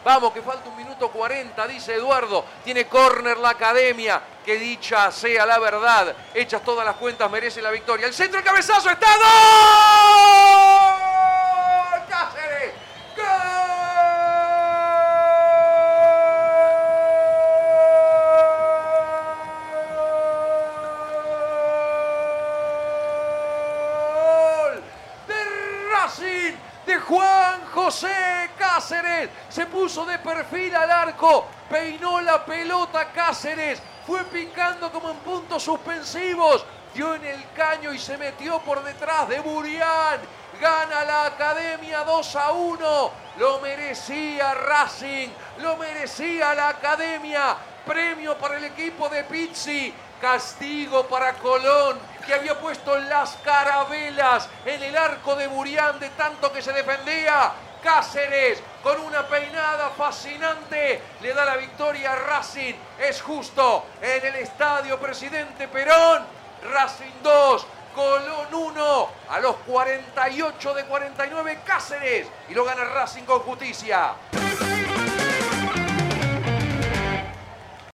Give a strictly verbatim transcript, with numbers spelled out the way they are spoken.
Vamos, que falta un minuto cuarenta, dice Eduardo. Tiene córner la Academia. Que dicha sea la verdad. Hechas todas las cuentas, merece la victoria. El centro, el cabezazo, está. ¡Gol! ¡Cáceres! ¡Gol! ¡De Racing! De Juan José Cáceres, se puso de perfil al arco, peinó la pelota Cáceres, fue picando como en puntos suspensivos, dio en el caño y se metió por detrás de Burián. Gana la Academia dos a uno, lo merecía Racing, lo merecía la Academia, premio para el equipo de Pizzi. Castigo para Colón, que había puesto las carabelas en el arco de Burián de tanto que se defendía. Cáceres, con una peinada fascinante, le da la victoria a Racing. Es justo, en el estadio Presidente Perón. Racing dos, Colón uno. A los cuarenta y ocho de cuarenta y nueve, Cáceres. Y lo gana Racing con justicia.